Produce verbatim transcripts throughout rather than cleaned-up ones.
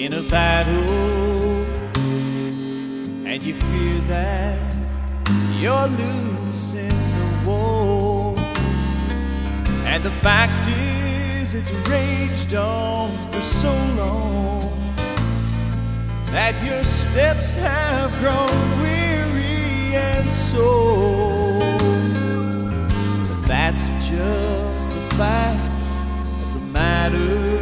in a battle, and you fear that you're losing the war. And the fact is, it's raged on for so long that your steps have grown weary and sore. But that's just the facts of the matter,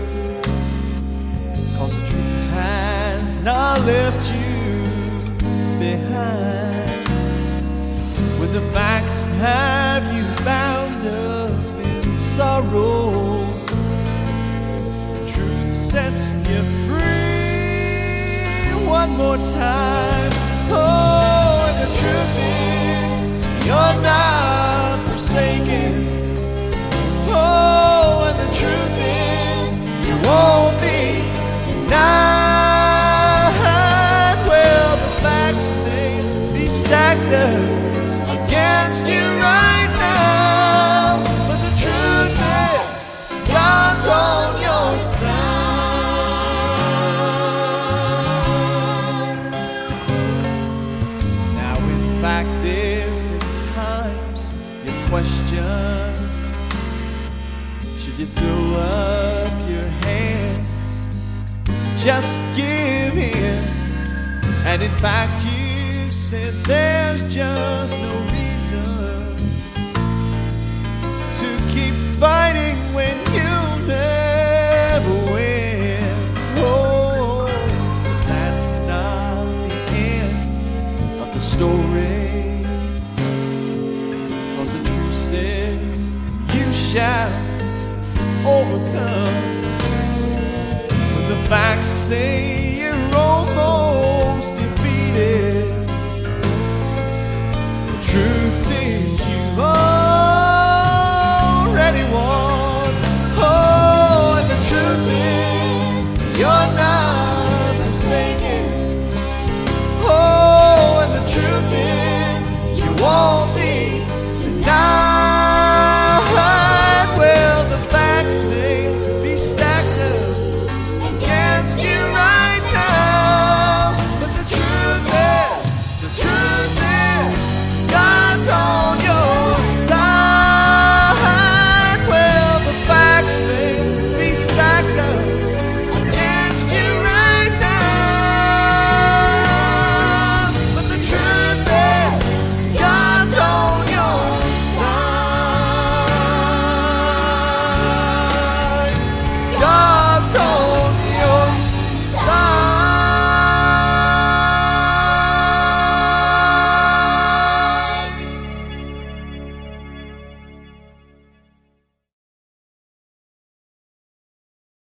'cause the truth has not left you behind. When the facts have you bound up in sorrow, the truth sets you free one more time. Oh, and the truth is, you're not forsaken. Oh, and the truth is, you won't be denied. Well, the facts may be stacked up against you right now, but the truth is, God's on your side. Now, in fact, there are times you question, should you throw up your hands, just give in? And in fact, you said there's just no reason to keep fighting when you'll never win. Oh, but that's not the end of the story, 'cause the truth says you shall overcome. When the facts say